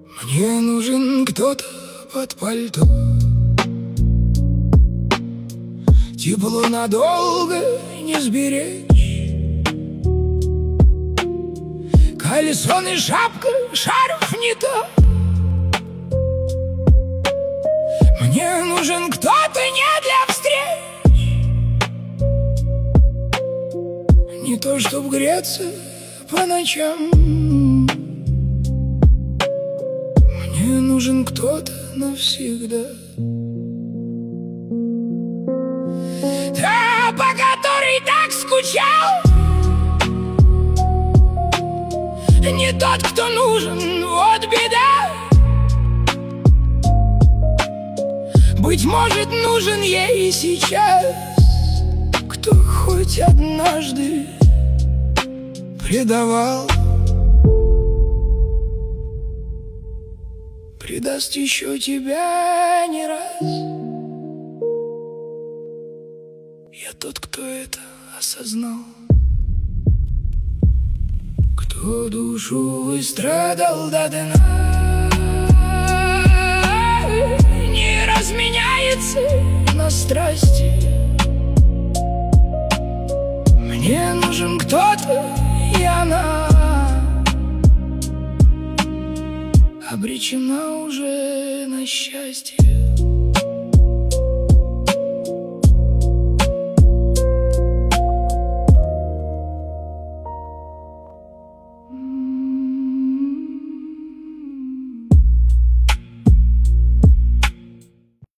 Мне нужен кто-то под пальто, тепло надолго не сберечь. Кальсон и шапка, шарф не то. Мне нужен кто-то не для встреч, не то чтоб греться по ночам. Мне нужен кто-то навсегда, та, по которой так скучал. Не тот, кто нужен, вот беда. Быть может, нужен ей сейчас кто хоть однажды предавал, предаст еще тебя не раз. Я тот, кто это осознал, кто душу истрадал до дна, не разменяется на страсти. Мне нужен кто-то, и она обречена уже на счастье.